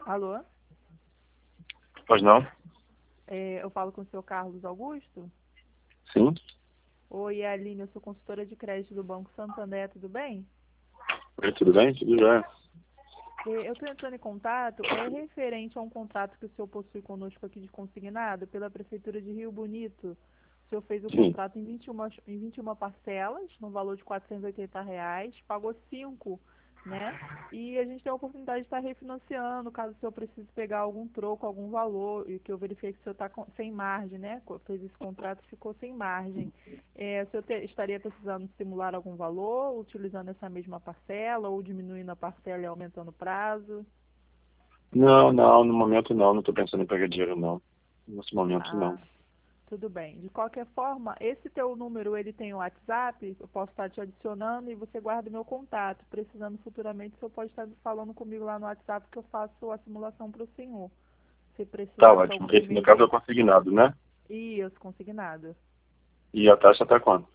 Alô? Pois não? Eu falo com o senhor Carlos Augusto? Sim. Oi, Aline, eu sou consultora de crédito do Banco Santander, tudo bem? Oi, tudo bem? Tudo já. Eu estou entrando em contato, referente a um contrato que o senhor possui conosco aqui de consignado pela Prefeitura de Rio Bonito. O senhor fez o Sim. contrato em 21 parcelas, no valor de R$ 480, pagou 5, né? E a gente tem a oportunidade de estar refinanciando, caso o senhor precise pegar algum troco, algum valor, e que eu verifiquei que o senhor está sem margem, né? Fez esse contrato e ficou sem margem. O senhor estaria precisando simular algum valor, utilizando essa mesma parcela, ou diminuindo a parcela e aumentando o prazo? Não, não, no momento não. Não estou pensando em pegar dinheiro, não. Nesse momento, não. Ah, tudo bem. De qualquer forma, esse teu número, ele tem o WhatsApp, eu posso estar te adicionando e você guarda o meu contato. Precisando futuramente, o senhor pode estar falando comigo lá no WhatsApp que eu faço a simulação para o senhor. Se Tá precisasse ótimo. algum Esse, no mês, caso, é o consignado, né? isso, consignado. E a taxa tá quanto?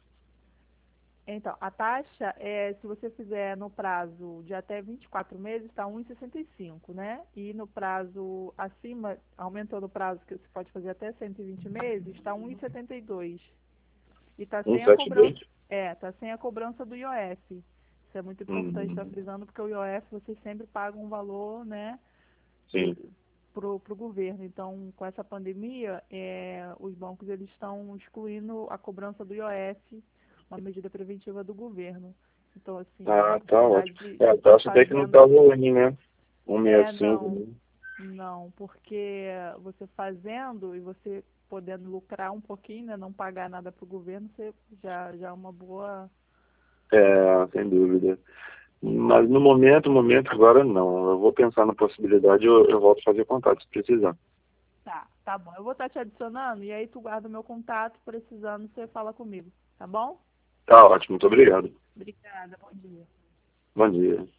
Então, a taxa, se você fizer no prazo de até 24 meses, está 1,65, né? E no prazo acima, aumentando o prazo que você pode fazer até 120 meses, está 1,72. E está sem a cobrança, 172? tá sem a cobrança do IOF. Isso é muito importante estar Hum, frisando, porque o IOF vocês sempre pagam um valor, né, sim. pro governo. Então, com essa pandemia, os bancos eles estão excluindo a cobrança do IOF, uma medida preventiva do governo. Então, assim, a Ah, tá oportunidade ótimo. de É, a estar taxa até que não tá fazendo. ruim, né? 165, Não, né? não, porque você fazendo e você podendo lucrar um pouquinho, né, não pagar nada para o governo, você já é uma boa. É, sem dúvida. Mas no momento agora não. Eu vou pensar na possibilidade, eu volto a fazer contato se precisar. Tá bom. Eu vou estar te adicionando e aí tu guarda o meu contato, precisando, você fala comigo, tá bom? Tá ótimo, muito obrigado. Obrigada, bom dia. Bom dia.